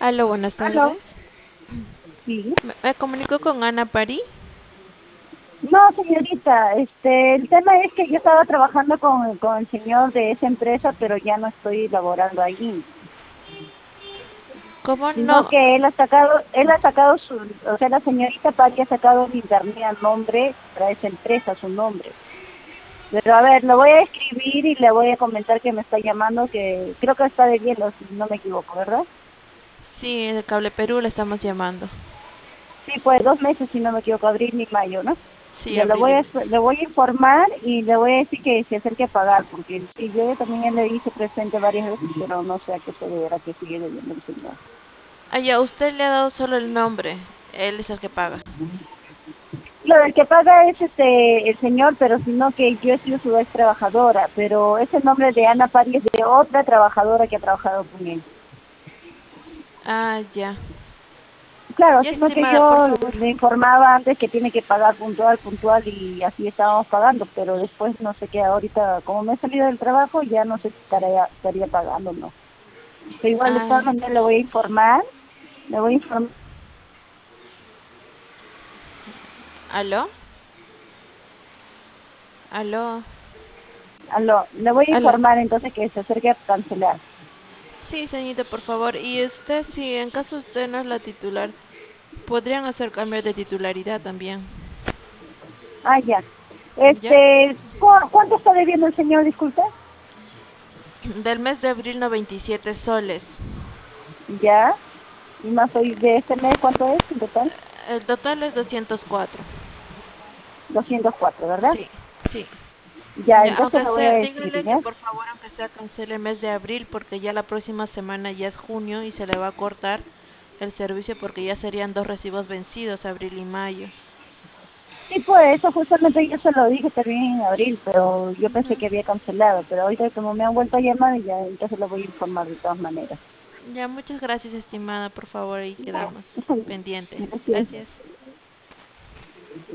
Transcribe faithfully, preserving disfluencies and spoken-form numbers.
Aló, buenas Aló, tardes. sí. Me, me comunico con Ana Pari. No, señorita, este, el tema es que yo estaba trabajando con, con el señor de esa empresa, pero ya no estoy laborando allí, ¿Cómo sino no? que él ha sacado, él ha sacado su, o sea, la señorita Patti ha sacado en internet el nombre para esa empresa, su nombre. Pero a ver, lo voy a escribir y le voy a comentar que me está llamando, que creo que está de hielo, si no me equivoco, ¿verdad? Sí, de Cable Perú le estamos llamando. Sí, pues dos meses, si no me equivoco, abril ni mayo, ¿no? Sí, Yo le voy Abril. a, le voy a informar y le voy a decir que se acerque a pagar, porque sí, yo también ya le hice presente varias veces, pero no sé a qué se deberá que sigue debiendo el señor. Ah, ya, usted le ha dado solo el nombre. Él es el que paga. Lo del que paga es este el señor, pero sino que yo he sido su ex trabajadora, pero ese nombre de Ana Pari es de otra trabajadora que ha trabajado con él. Ah, ya. Claro, Ya, sino que estimada, por yo favor. le informaba antes que tiene que pagar puntual, puntual y así estábamos pagando, pero después no sé qué, ahorita como me he salido del trabajo ya no sé si estaría, estaría pagando o no. Pero igual de todas Ah, maneras le voy a informar, le voy a informar, ¿aló? ¿Aló? le voy a ¿Aló? informar entonces que se acerque a cancelar. Sí, señorita, por favor. Y usted, si en caso usted no es la titular, podrían hacer cambio de titularidad también. Ah, ya. ¿Ya? Este, ¿cu- ¿cuánto está debiendo el señor, disculpe? Del mes de abril no veintisiete soles. Ya. Y más hoy de este mes, ¿cuánto es en total? El total es doscientos cuatro. Doscientos cuatro, ¿verdad? Sí, sí. Ya, Ya, entonces aunque lo voy a sea, decir, dígale que ¿ya? por favor, aunque sea, cancele el mes de abril, porque ya la próxima semana ya es junio y se le va a cortar el servicio porque ya serían dos recibos vencidos, abril y mayo. Sí, pues eso justamente yo se lo dije también en abril, pero yo pensé Ujú. que había cancelado, pero ahorita como me han vuelto a llamar, ya entonces lo voy a informar de todas maneras. Ya, muchas gracias, estimada, por favor, ahí quedamos Ya. pendientes. Gracias. Gracias.